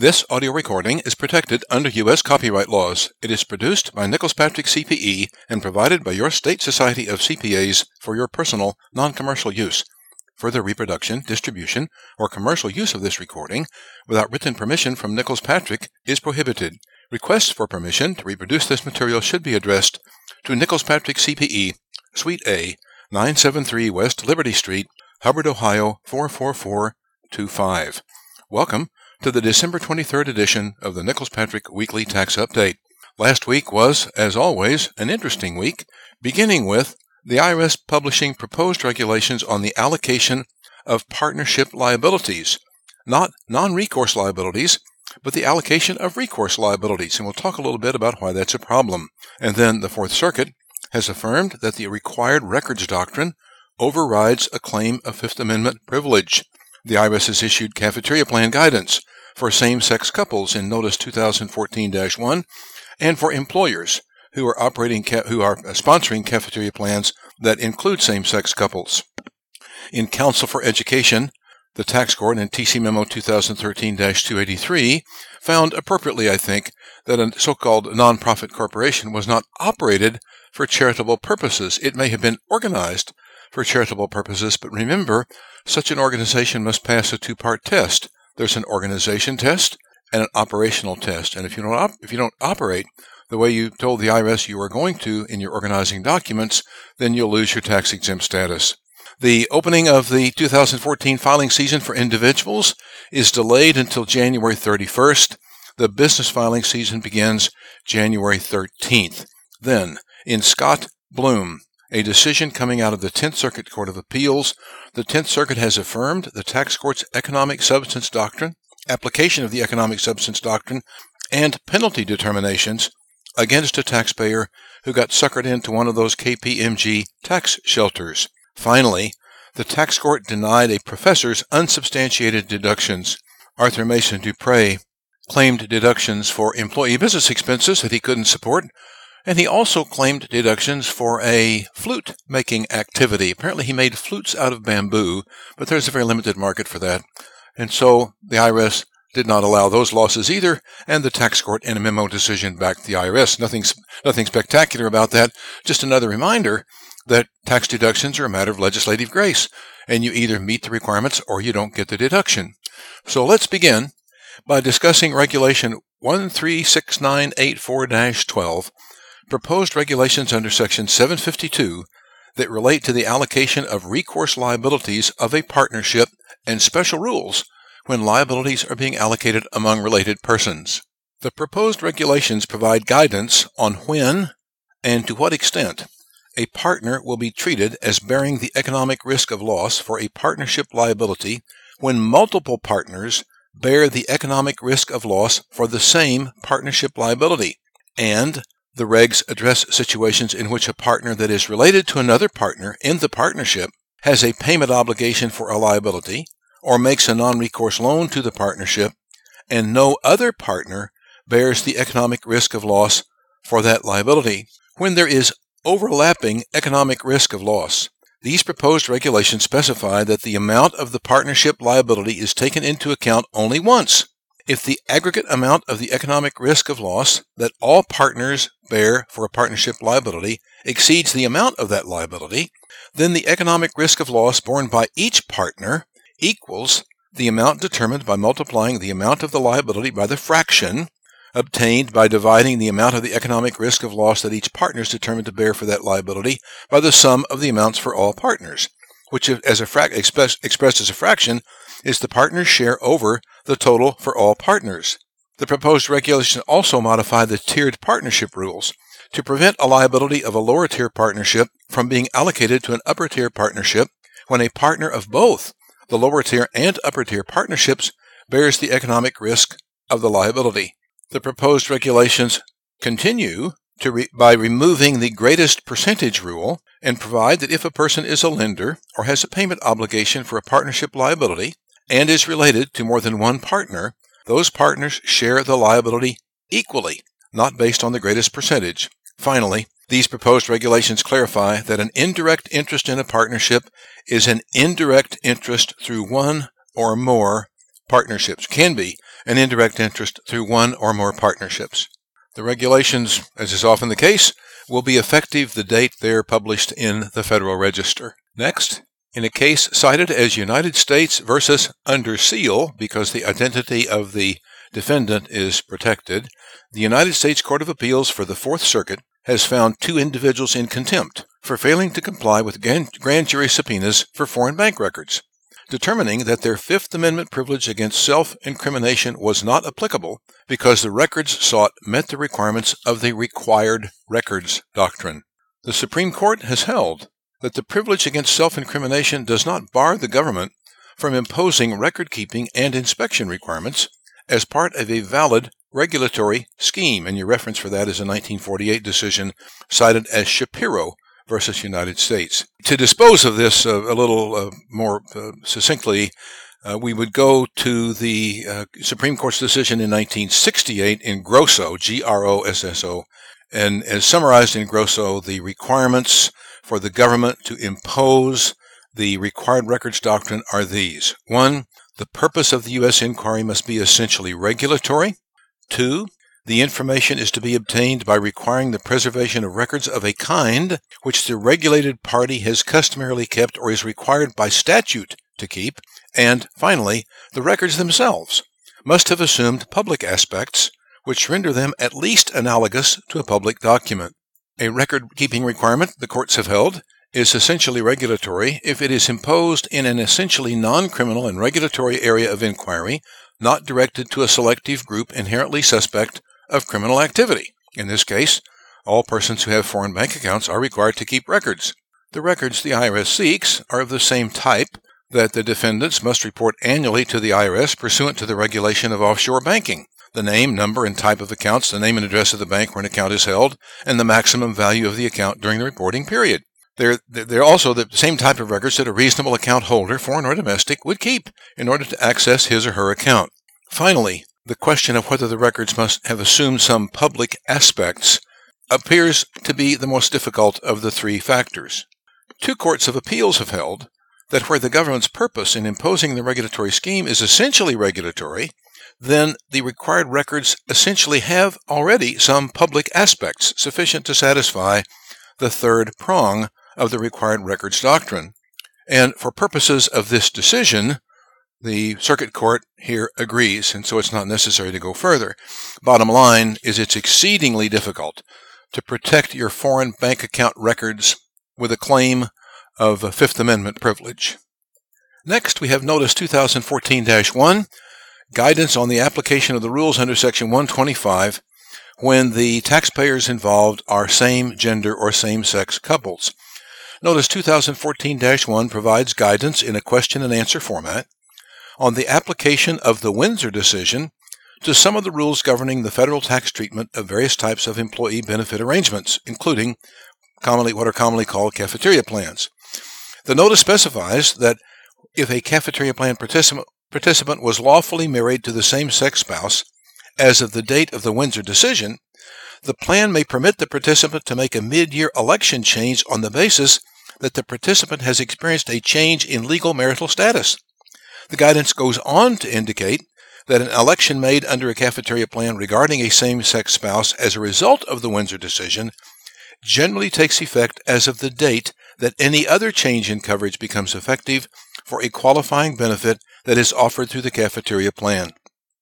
This audio recording is protected under U.S. copyright laws. It is produced by Nichols Patrick CPE and provided by your state society of CPAs for your personal, non-commercial use. Further reproduction, distribution, or commercial use of this recording without written permission from Nichols Patrick is prohibited. Requests for permission to reproduce this material should be addressed to Nichols Patrick CPE, Suite A, 973 West Liberty Street, Hubbard, Ohio 44425. Welcome to the December 23rd edition of the Nichols Patrick Weekly Tax Update. Last week was, as always, an interesting week, beginning with the IRS publishing proposed regulations on the allocation of partnership liabilities, not non-recourse liabilities, but the allocation of recourse liabilities, and we'll talk a little bit about why that's a problem. And then the Fourth Circuit has affirmed that the required records doctrine overrides a claim of Fifth Amendment privilege. The IRS has issued cafeteria plan guidance for same-sex couples in Notice 2014-1 and for employers who are sponsoring cafeteria plans that include same-sex couples. In Counsel for Education, the Tax Court in TC Memo 2013-283 found appropriately, I think, that a so-called nonprofit corporation was not operated for charitable purposes. It may have been organized for charitable purposes, but remember, such an organization must pass a two-part test. There's an organization test and an operational test. And if you don't operate the way you told the IRS you were going to in your organizing documents, then you'll lose your tax-exempt status. The opening of the 2014 filing season for individuals is delayed until January 31st. The business filing season begins January 13th. Then, in Scott Bloom, a decision coming out of the 10th Circuit Court of Appeals, the 10th Circuit has affirmed the tax court's economic substance doctrine, application of the economic substance doctrine, and penalty determinations against a taxpayer who got suckered into one of those KPMG tax shelters. Finally, the tax court denied a professor's unsubstantiated deductions. Arthur Mason Dupre claimed deductions for employee business expenses that he couldn't support, and he also claimed deductions for a flute-making activity. Apparently he made flutes out of bamboo, but there's a very limited market for that. And so the IRS did not allow those losses either, and the tax court in a memo decision backed the IRS. Nothing spectacular about that, just another reminder that tax deductions are a matter of legislative grace, and you either meet the requirements or you don't get the deduction. So let's begin by discussing Regulation 136984-12, proposed regulations under Section 752 that relate to the allocation of recourse liabilities of a partnership and special rules when liabilities are being allocated among related persons. The proposed regulations provide guidance on when and to what extent a partner will be treated as bearing the economic risk of loss for a partnership liability when multiple partners bear the economic risk of loss for the same partnership liability, and the regs address situations in which a partner that is related to another partner in the partnership has a payment obligation for a liability or makes a non-recourse loan to the partnership, and no other partner bears the economic risk of loss for that liability when there is overlapping economic risk of loss. These proposed regulations specify that the amount of the partnership liability is taken into account only once. If the aggregate amount of the economic risk of loss that all partners bear for a partnership liability exceeds the amount of that liability, then the economic risk of loss borne by each partner equals the amount determined by multiplying the amount of the liability by the fraction obtained by dividing the amount of the economic risk of loss that each partner is determined to bear for that liability by the sum of the amounts for all partners, which expressed as a fraction is the partner's share over the total for all partners. The proposed regulations also modify the tiered partnership rules to prevent a liability of a lower tier partnership from being allocated to an upper tier partnership when a partner of both the lower tier and upper tier partnerships bears the economic risk of the liability. The proposed regulations continue by removing the greatest percentage rule and provide that if a person is a lender or has a payment obligation for a partnership liability and is related to more than one partner, those partners share the liability equally, not based on the greatest percentage. Finally, these proposed regulations clarify that an indirect interest in a partnership is an indirect interest through one or more partnerships. Can be and indirect interest through one or more partnerships. The regulations, as is often the case, will be effective the date they're published in the Federal Register. Next, in a case cited as United States versus under seal, because the identity of the defendant is protected, the United States Court of Appeals for the Fourth Circuit has found two individuals in contempt for failing to comply with grand jury subpoenas for foreign bank records, determining that their Fifth Amendment privilege against self-incrimination was not applicable because the records sought met the requirements of the required records doctrine. The Supreme Court has held that the privilege against self-incrimination does not bar the government from imposing record-keeping and inspection requirements as part of a valid regulatory scheme, and your reference for that is a 1948 decision cited as Shapiro versus United States. To dispose of this a little more succinctly, we would go to the Supreme Court's decision in 1968 in Grosso, Grosso, and as summarized in Grosso, the requirements for the government to impose the required records doctrine are these. 1, the purpose of the U.S. inquiry must be essentially regulatory. 2, the information is to be obtained by requiring the preservation of records of a kind which the regulated party has customarily kept or is required by statute to keep. And finally, the records themselves must have assumed public aspects which render them at least analogous to a public document. A record-keeping requirement, the courts have held, is essentially regulatory if it is imposed in an essentially non-criminal and regulatory area of inquiry, not directed to a selective group inherently suspect of criminal activity. In this case, all persons who have foreign bank accounts are required to keep records. The records the IRS seeks are of the same type that the defendants must report annually to the IRS pursuant to the regulation of offshore banking: the name, number, and type of accounts, the name and address of the bank where an account is held, and the maximum value of the account during the reporting period. They're also the same type of records that a reasonable account holder, foreign or domestic, would keep in order to access his or her account. Finally, the question of whether the records must have assumed some public aspects appears to be the most difficult of the three factors. Two courts of appeals have held that where the government's purpose in imposing the regulatory scheme is essentially regulatory, then the required records essentially have already some public aspects sufficient to satisfy the third prong of the required records doctrine. And for purposes of this decision, the circuit court here agrees, and so it's not necessary to go further. Bottom line is it's exceedingly difficult to protect your foreign bank account records with a claim of a Fifth Amendment privilege. Next, we have Notice 2014-1, Guidance on the Application of the Rules under Section 125 when the taxpayers involved are same-gender or same-sex couples. Notice 2014-1 provides guidance in a question-and-answer format on the application of the Windsor decision to some of the rules governing the federal tax treatment of various types of employee benefit arrangements, including what are commonly called cafeteria plans. The notice specifies that if a cafeteria plan participant was lawfully married to the same-sex spouse as of the date of the Windsor decision, the plan may permit the participant to make a mid-year election change on the basis that the participant has experienced a change in legal marital status. The guidance goes on to indicate that an election made under a cafeteria plan regarding a same-sex spouse as a result of the Windsor decision generally takes effect as of the date that any other change in coverage becomes effective for a qualifying benefit that is offered through the cafeteria plan.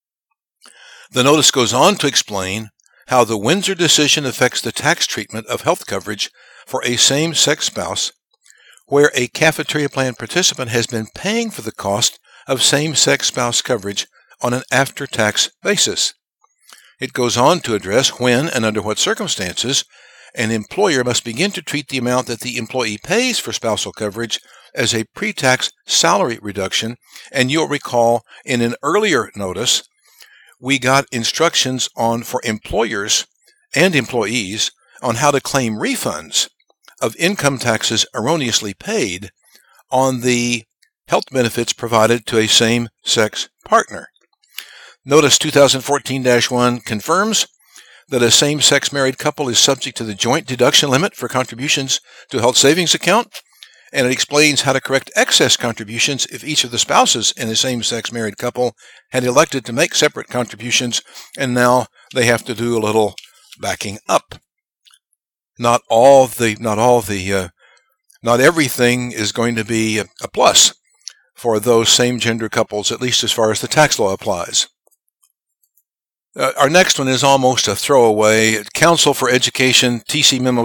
The notice goes on to explain how the Windsor decision affects the tax treatment of health coverage for a same-sex spouse where a cafeteria plan participant has been paying for the cost of same-sex spouse coverage on an after-tax basis. It goes on to address when and under what circumstances an employer must begin to treat the amount that the employee pays for spousal coverage as a pre-tax salary reduction, and you'll recall in an earlier notice we got instructions for employers and employees on how to claim refunds of income taxes erroneously paid on the health benefits provided to a same-sex partner. Notice 2014-1 confirms that a same-sex married couple is subject to the joint deduction limit for contributions to a health savings account, and it explains how to correct excess contributions if each of the spouses in a same-sex married couple had elected to make separate contributions, and now they have to do a little backing up. Not everything is going to be a plus for those same-gender couples, at least as far as the tax law applies. Our next one is almost a throwaway. Council for Education, TC Memo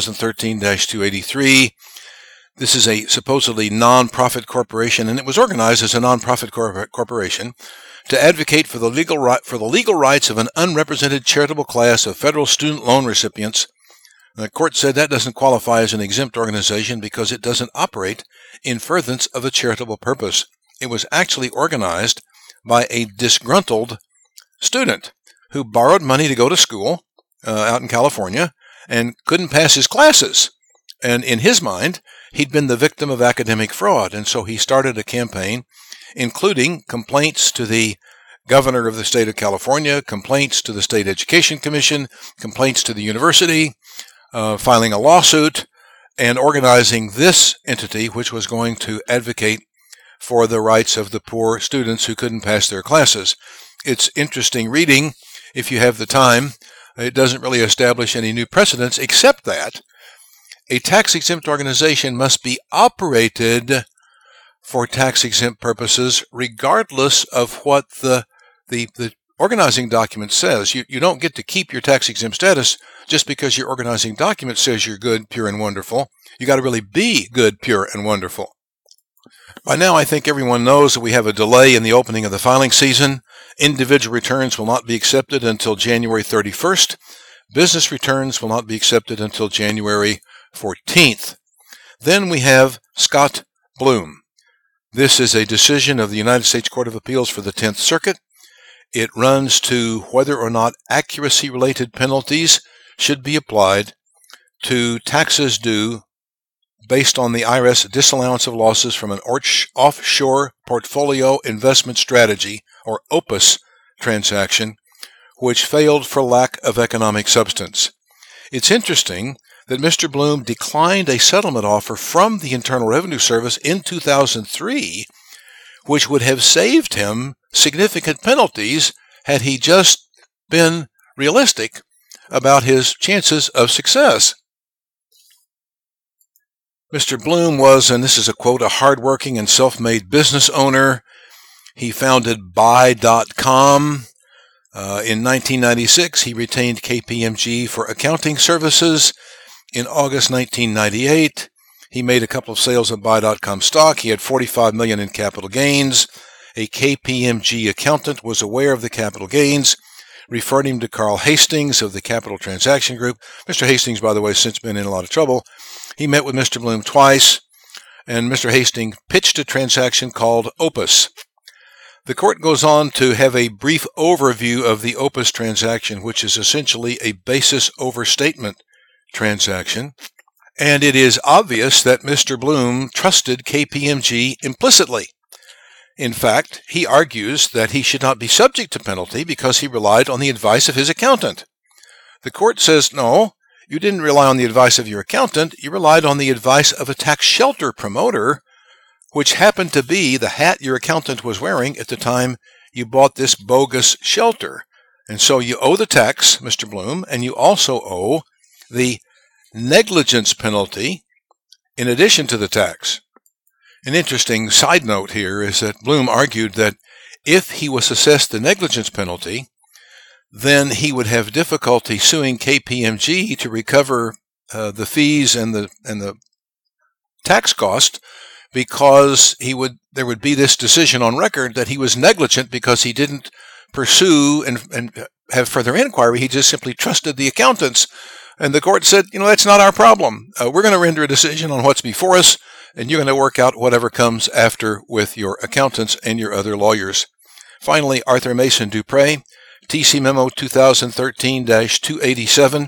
2013-283. This is a supposedly non-profit corporation, and it was organized as a non-profit corporation to advocate for the legal rights of an unrepresented charitable class of federal student loan recipients. The court said that doesn't qualify as an exempt organization because it doesn't operate in furtherance of a charitable purpose. It was actually organized by a disgruntled student who borrowed money to go to school out in California and couldn't pass his classes. And in his mind, he'd been the victim of academic fraud, and so he started a campaign including complaints to the governor of the state of California, complaints to the State Education Commission, complaints to the university, filing a lawsuit, and organizing this entity, which was going to advocate for the rights of the poor students who couldn't pass their classes. It's interesting reading if you have the time. It doesn't really establish any new precedents, except that a tax-exempt organization must be operated for tax-exempt purposes regardless of what the organizing document says. You don't get to keep your tax-exempt status just because your organizing document says you're good, pure, and wonderful. You got to really be good, pure, and wonderful. By now, I think everyone knows that we have a delay in the opening of the filing season. Individual returns will not be accepted until January 31st. Business returns will not be accepted until January 14th. Then we have Scott Bloom. This is a decision of the United States Court of Appeals for the 10th Circuit. It runs to whether or not accuracy-related penalties should be applied to taxes due based on the IRS disallowance of losses from an offshore portfolio investment strategy, or OPUS, transaction, which failed for lack of economic substance. It's interesting that Mr. Bloom declined a settlement offer from the Internal Revenue Service in 2003, which would have saved him significant penalties had he just been realistic about his chances of success. Mr. Bloom was, and this is a quote, a hardworking and self-made business owner. He founded Buy.com. In 1996, he retained KPMG for accounting services. In August 1998, he made a couple of sales of Buy.com stock. He had $45 million in capital gains. A KPMG accountant was aware of the capital gains, referred him to Carl Hastings of the Capital Transaction Group. Mr. Hastings, by the way, has since been in a lot of trouble. He met with Mr. Bloom twice, and Mr. Hastings pitched a transaction called Opus. The court goes on to have a brief overview of the Opus transaction, which is essentially a basis overstatement transaction, and it is obvious that Mr. Bloom trusted KPMG implicitly. In fact, he argues that he should not be subject to penalty because he relied on the advice of his accountant. The court says, no, you didn't rely on the advice of your accountant, you relied on the advice of a tax shelter promoter, which happened to be the hat your accountant was wearing at the time you bought this bogus shelter. And so you owe the tax, Mr. Bloom, and you also owe the negligence penalty in addition to the tax. An interesting side note here is that Bloom argued that if he was assessed the negligence penalty, then he would have difficulty suing KPMG to recover the fees and the tax cost, because there would be this decision on record that he was negligent because he didn't pursue and have further inquiry. He just simply trusted the accountants. And the court said, that's not our problem. We're going to render a decision on what's before us, and you're going to work out whatever comes after with your accountants and your other lawyers. Finally, Arthur Mason Dupree, TC Memo 2013-287.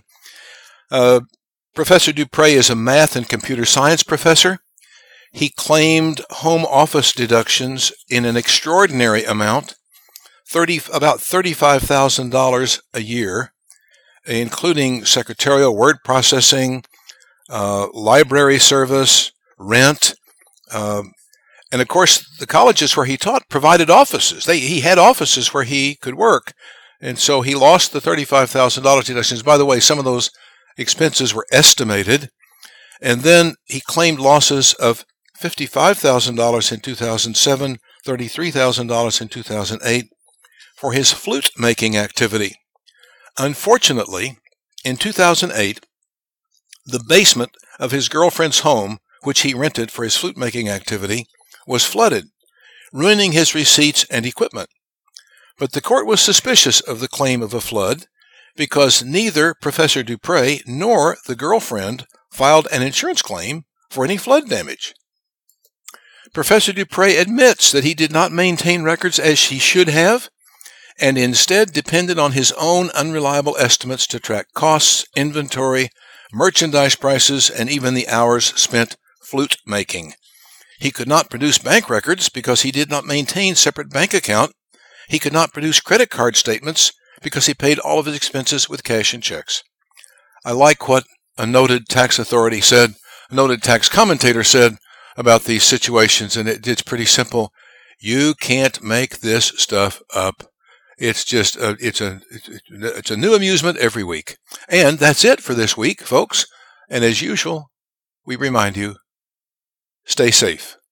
Professor Dupree is a math and computer science professor. He claimed home office deductions in an extraordinary amount, about $35,000 a year, including secretarial word processing, library service, rent. And of course, the colleges where he taught provided offices. He had offices where he could work. And so he lost the $35,000 deductions. By the way, some of those expenses were estimated. And then he claimed losses of $55,000 in 2007, $33,000 in 2008 for his flute making activity. Unfortunately, in 2008, the basement of his girlfriend's home, which he rented for his flute making activity, was flooded, ruining his receipts and equipment. But the court was suspicious of the claim of a flood because neither Professor Dupre nor the girlfriend filed an insurance claim for any flood damage. Professor Dupre admits that he did not maintain records as he should have and instead depended on his own unreliable estimates to track costs, inventory, merchandise prices, and even the hours spent flute making. He could not produce bank records because he did not maintain separate bank account. He could not produce credit card statements because he paid all of his expenses with cash and checks. I like what a noted tax authority said, a noted tax commentator said about these situations, and it's pretty simple. You can't make this stuff up. It's just it's a new amusement every week. And that's it for this week, folks. And as usual, we remind you, stay safe.